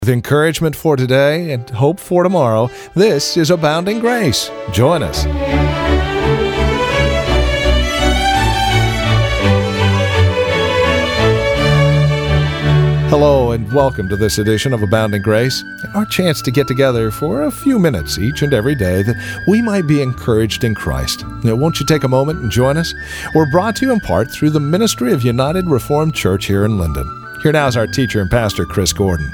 With encouragement for today and hope for tomorrow, this is Abounding Grace. Join us. Hello and welcome to this edition of Abounding Grace, our chance to get together for a few minutes each and every day that we might be encouraged in Christ. Now, won't you take a moment and join us? We're brought to you in part through the ministry of United Reformed Church here in Linden. Here now is our teacher and pastor, Chris Gordon.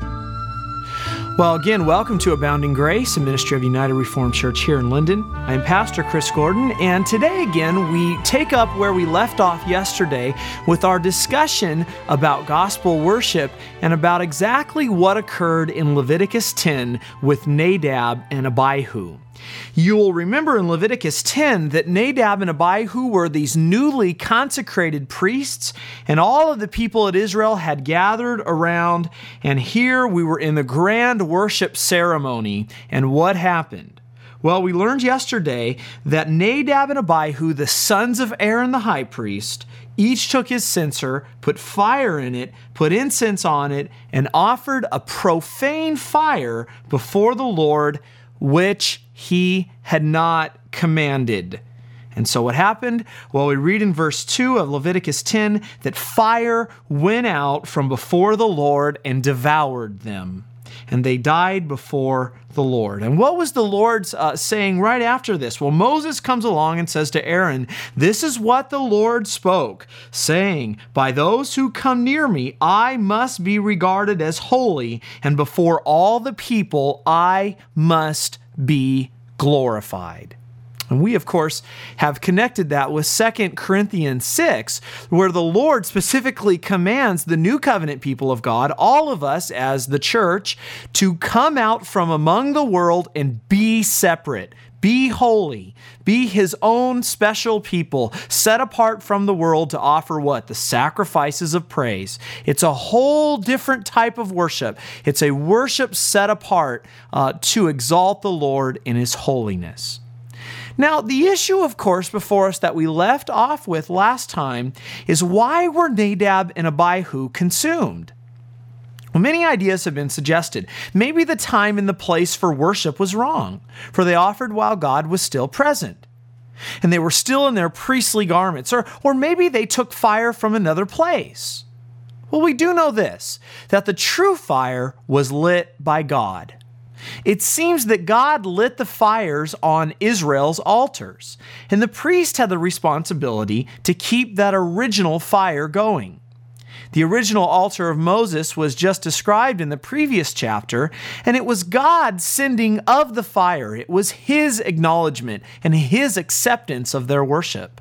Well, again, welcome to Abounding Grace, a ministry of United Reformed Church here in Linden. I'm Pastor Chris Gordon, and today again we take up where we left off yesterday with our discussion about gospel worship and about exactly what occurred in Leviticus 10 with Nadab and Abihu. You will remember in Leviticus 10 that Nadab and Abihu were these newly consecrated priests, and all of the people of Israel had gathered around, and here we were in the grand worship ceremony. And what happened? Well, we learned yesterday that Nadab and Abihu, the sons of Aaron the high priest, each took his censer, put fire in it, put incense on it, and offered a profane fire before the Lord, which he had not commanded. And so what happened? Well, we read in verse 2 of Leviticus 10 that fire went out from before the Lord and devoured them. And they died before the Lord. And what was the Lord saying right after this? Well, Moses comes along and says to Aaron, "This is what the Lord spoke, saying, by those who come near me, I must be regarded as holy, and before all the people, I must be glorified." And we, of course, have connected that with 2 Corinthians 6, where the Lord specifically commands the new covenant people of God, all of us as the church, to come out from among the world and be separate, be holy, be His own special people, set apart from the world to offer what? The sacrifices of praise. It's a whole different type of worship. It's a worship set apart to exalt the Lord in His holiness. Now, the issue, of course, before us that we left off with last time is why were Nadab and Abihu consumed? Well, many ideas have been suggested. Maybe the time and the place for worship was wrong, for they offered while God was still present, and they were still in their priestly garments, or maybe they took fire from another place. Well, we do know this, that the true fire was lit by God. It seems that God lit the fires on Israel's altars, and the priest had the responsibility to keep that original fire going. The original altar of Moses was just described in the previous chapter, and it was God sending of the fire. It was His acknowledgement and His acceptance of their worship.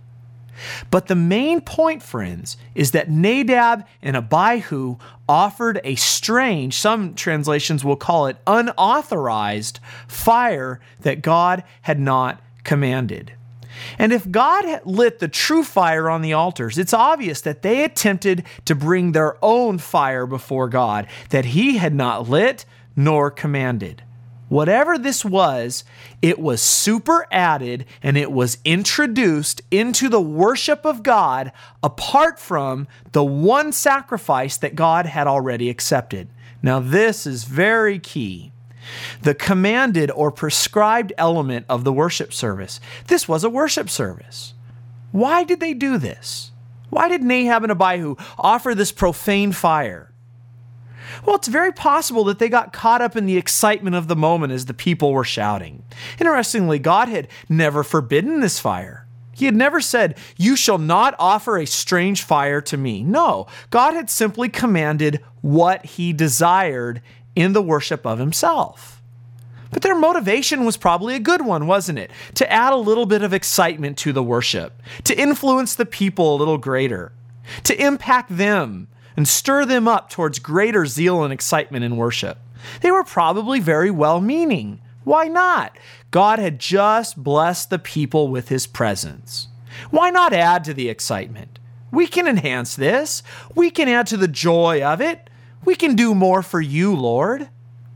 But the main point, friends, is that Nadab and Abihu offered a strange, some translations will call it unauthorized, fire that God had not commanded. And if God had lit the true fire on the altars, it's obvious that they attempted to bring their own fire before God that He had not lit nor commanded. Whatever this was, it was super added and it was introduced into the worship of God apart from the one sacrifice that God had already accepted. Now, this is very key. The commanded or prescribed element of the worship service. This was a worship service. Why did they do this? Why did Nadab and Abihu offer this profane fire? Well, it's very possible that they got caught up in the excitement of the moment as the people were shouting. Interestingly, God had never forbidden this fire. He had never said, "You shall not offer a strange fire to me." No, God had simply commanded what He desired in the worship of Himself. But their motivation was probably a good one, wasn't it? To add a little bit of excitement to the worship, to influence the people a little greater, to impact them and stir them up towards greater zeal and excitement in worship. They were probably very well-meaning. Why not? God had just blessed the people with His presence. Why not add to the excitement? We can enhance this. We can add to the joy of it. We can do more for You, Lord.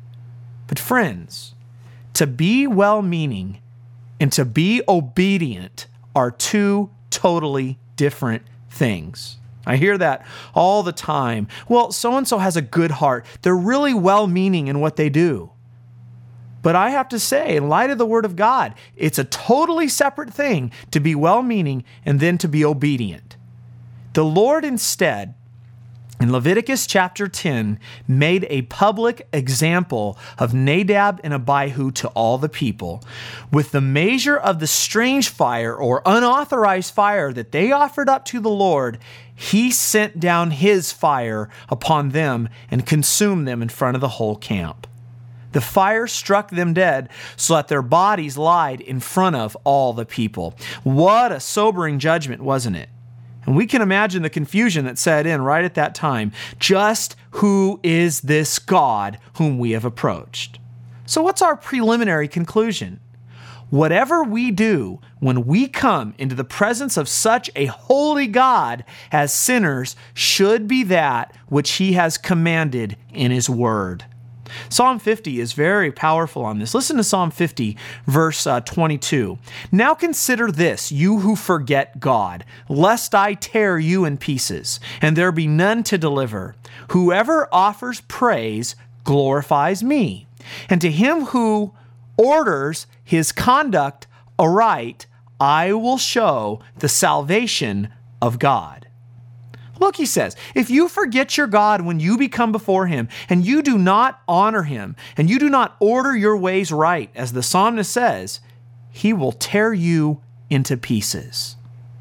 But friends, to be well-meaning and to be obedient are two totally different things. I hear that all the time. Well, so-and-so has a good heart. They're really well-meaning in what they do. But I have to say, in light of the Word of God, it's a totally separate thing to be well-meaning and then to be obedient. The Lord instead, in Leviticus chapter 10, made a public example of Nadab and Abihu to all the people. With the measure of the strange fire or unauthorized fire that they offered up to the Lord, he sent down his fire upon them and consumed them in front of the whole camp. The fire struck them dead so that their bodies lied in front of all the people. What a sobering judgment, wasn't it? And we can imagine the confusion that set in right at that time. Just who is this God whom we have approached? So what's our preliminary conclusion? Whatever we do when we come into the presence of such a holy God as sinners should be that which he has commanded in his word. Psalm 50 is very powerful on this. Listen to Psalm 50, verse 22. Now consider this, you who forget God, lest I tear you in pieces, and there be none to deliver. Whoever offers praise glorifies me, and to him who orders his conduct aright, I will show the salvation of God. Look, he says, if you forget your God when you become before him, and you do not honor him, and you do not order your ways right, as the psalmist says, he will tear you into pieces.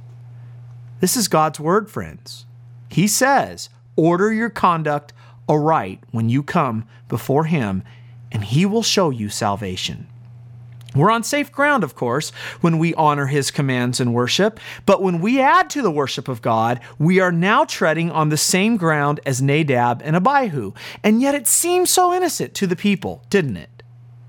This is God's word, friends. He says, order your conduct aright when you come before him, and he will show you salvation. We're on safe ground, of course, when we honor his commands and worship, but when we add to the worship of God, we are now treading on the same ground as Nadab and Abihu, and yet it seems so innocent to the people, didn't it?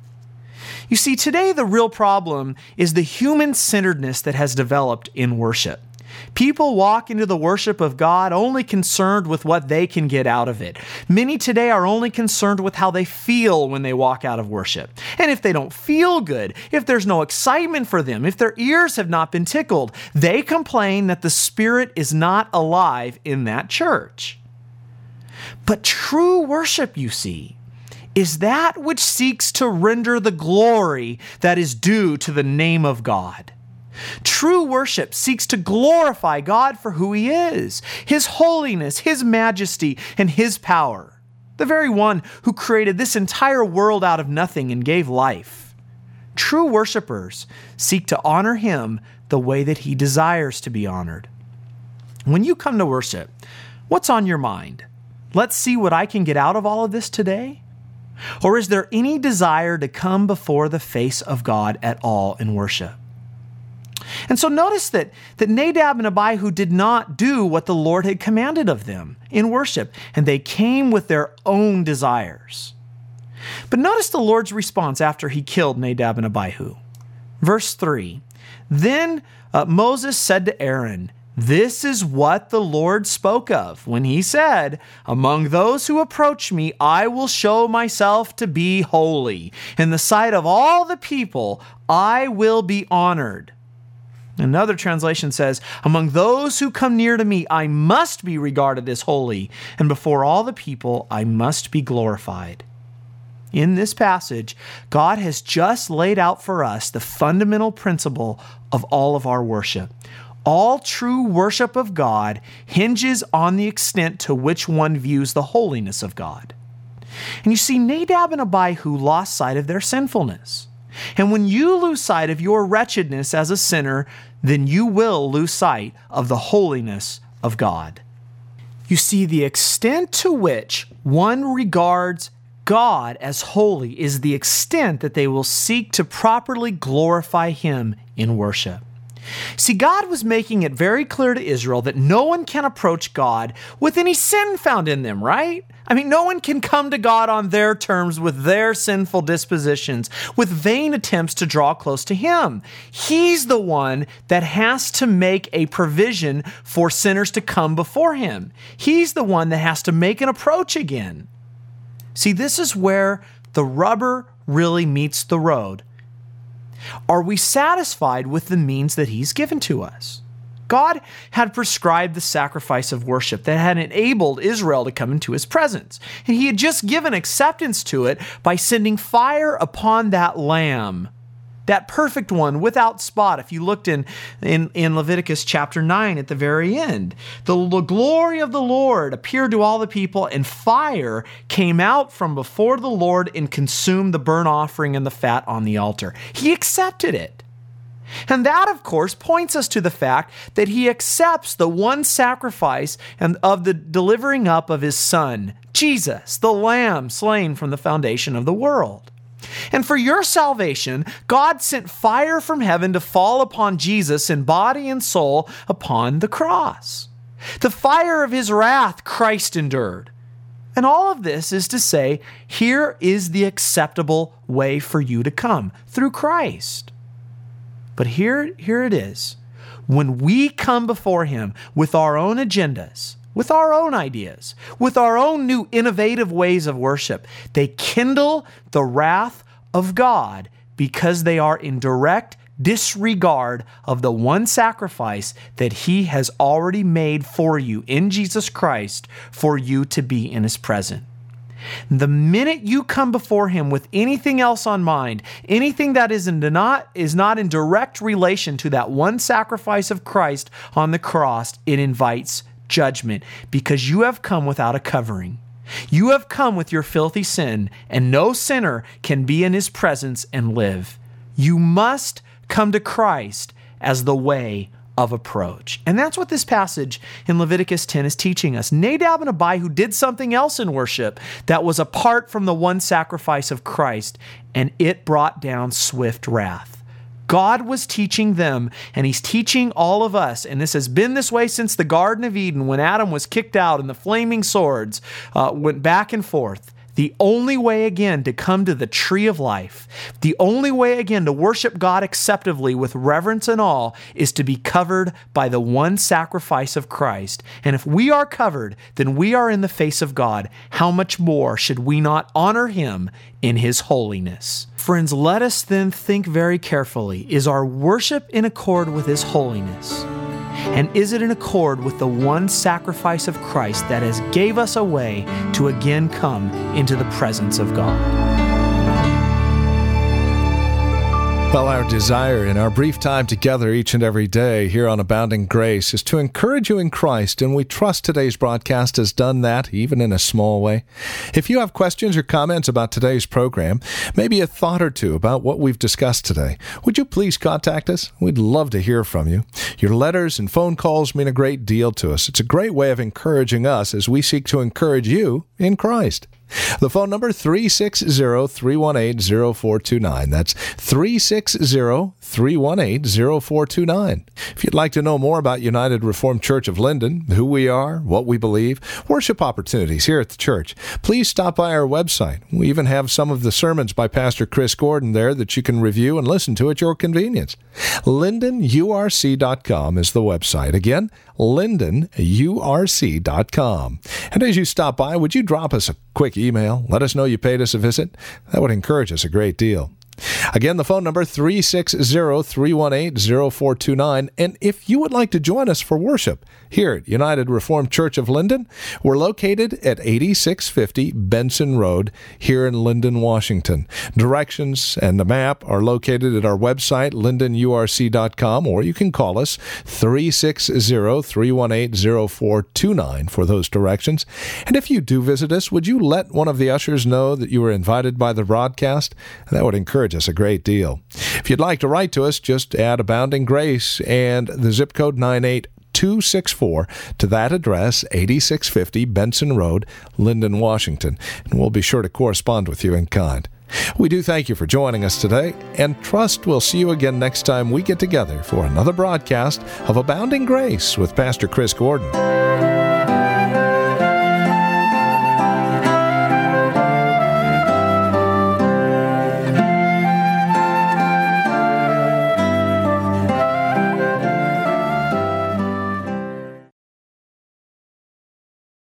You see, today the real problem is the human-centeredness that has developed in worship. People walk into the worship of God only concerned with what they can get out of it. Many today are only concerned with how they feel when they walk out of worship. And if they don't feel good, if there's no excitement for them, if their ears have not been tickled, they complain that the Spirit is not alive in that church. But true worship, you see, is that which seeks to render the glory that is due to the name of God. True worship seeks to glorify God for who he is, his holiness, his majesty, and his power, the very one who created this entire world out of nothing and gave life. True worshipers seek to honor him the way that he desires to be honored. When you come to worship, what's on your mind? Let's see what I can get out of all of this today? Or is there any desire to come before the face of God at all in worship? And so notice that Nadab and Abihu did not do what the Lord had commanded of them in worship, and they came with their own desires. But notice the Lord's response after he killed Nadab and Abihu. Verse 3, Then Moses said to Aaron, This is what the Lord spoke of when he said, Among those who approach me, I will show myself to be holy. In the sight of all the people, I will be honored. Another translation says, Among those who come near to me, I must be regarded as holy, and before all the people, I must be glorified. In this passage, God has just laid out for us the fundamental principle of all of our worship. All true worship of God hinges on the extent to which one views the holiness of God. And you see, Nadab and Abihu lost sight of their sinfulness. And when you lose sight of your wretchedness as a sinner, then you will lose sight of the holiness of God. You see, the extent to which one regards God as holy is the extent that they will seek to properly glorify him in worship. See, God was making it very clear to Israel that no one can approach God with any sin found in them, right? I mean, no one can come to God on their terms with their sinful dispositions, with vain attempts to draw close to him. He's the one that has to make a provision for sinners to come before him. He's the one that has to make an approach again. See, this is where the rubber really meets the road. Are we satisfied with the means that he's given to us? God had prescribed the sacrifice of worship that had enabled Israel to come into his presence. And he had just given acceptance to it by sending fire upon that lamb, that perfect one without spot. If you looked in Leviticus chapter 9 at the very end, the glory of the Lord appeared to all the people, and fire came out from before the Lord and consumed the burnt offering and the fat on the altar. He accepted it. And that, of course, points us to the fact that he accepts the one sacrifice and of the delivering up of his Son, Jesus, the Lamb slain from the foundation of the world. And for your salvation, God sent fire from heaven to fall upon Jesus in body and soul upon the cross. The fire of his wrath Christ endured. And all of this is to say, here is the acceptable way for you to come, through Christ. But here it is. When we come before him with our own agendas, with our own ideas, with our own new innovative ways of worship, they kindle the wrath of God because they are in direct disregard of the one sacrifice that he has already made for you in Jesus Christ for you to be in his presence. The minute you come before him with anything else on mind, anything that is not in direct relation to that one sacrifice of Christ on the cross, it invites judgment because you have come without a covering. You have come with your filthy sin, and no sinner can be in his presence and live. You must come to Christ as the way of approach. And that's what this passage in Leviticus 10 is teaching us. Nadab and Abihu did something else in worship that was apart from the one sacrifice of Christ, and it brought down swift wrath. God was teaching them, and he's teaching all of us, and this has been this way since the Garden of Eden when Adam was kicked out and the flaming swords went back and forth. The only way again to come to the tree of life, the only way again to worship God acceptably with reverence and awe is to be covered by the one sacrifice of Christ. And if we are covered, then we are in the face of God. How much more should we not honor him in his holiness? Friends, let us then think very carefully. Is our worship in accord with his holiness? And is it in accord with the one sacrifice of Christ that has gave us a way to again come into the presence of God? Well, our desire in our brief time together each and every day here on Abounding Grace is to encourage you in Christ, and we trust today's broadcast has done that, even in a small way. If you have questions or comments about today's program, maybe a thought or two about what we've discussed today, would you please contact us? We'd love to hear from you. Your letters and phone calls mean a great deal to us. It's a great way of encouraging us as we seek to encourage you in Christ. The phone number, 360-318-0429. That's 360-318-0429. If you'd like to know more about United Reformed Church of Linden, who we are, what we believe, worship opportunities here at the church, please stop by our website. We even have some of the sermons by Pastor Chris Gordon there that you can review and listen to at your convenience. LindenURC.com is the website. Again, LindenURC.com. And as you stop by, would you drop us a quick email? Let us know you paid us a visit. That would encourage us a great deal. Again, the phone number, 360-318-0429. And if you would like to join us for worship here at United Reformed Church of Linden, we're located at 8650 Benson Road here in Linden, Washington. Directions and the map are located at our website, lindenurc.com, or you can call us 360-318-0429 for those directions. And if you do visit us, would you let one of the ushers know that you were invited by the broadcast? That would encourage us a great deal. If you'd like to write to us, just add Abounding Grace and the zip code 98264 to that address, 8650 Benson Road, Linden, Washington, and we'll be sure to correspond with you in kind. We do thank you for joining us today, and trust we'll see you again next time we get together for another broadcast of Abounding Grace with Pastor Chris Gordon.